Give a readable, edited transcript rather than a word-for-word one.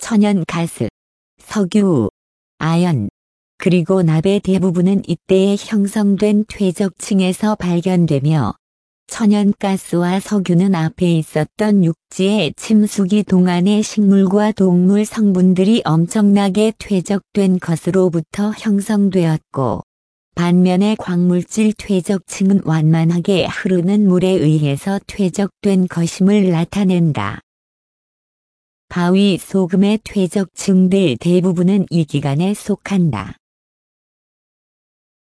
천연가스, 석유, 아연, 그리고 납의 대부분은 이때에 형성된 퇴적층에서 발견되며 천연가스와 석유는 앞에 있었던 육지의 침수기 동안의 식물과 동물 성분들이 엄청나게 퇴적된 것으로부터 형성되었고, 반면에 광물질 퇴적층은 완만하게 흐르는 물에 의해서 퇴적된 것임을 나타낸다. 바위 소금의 퇴적층들 대부분은 이 기간에 속한다.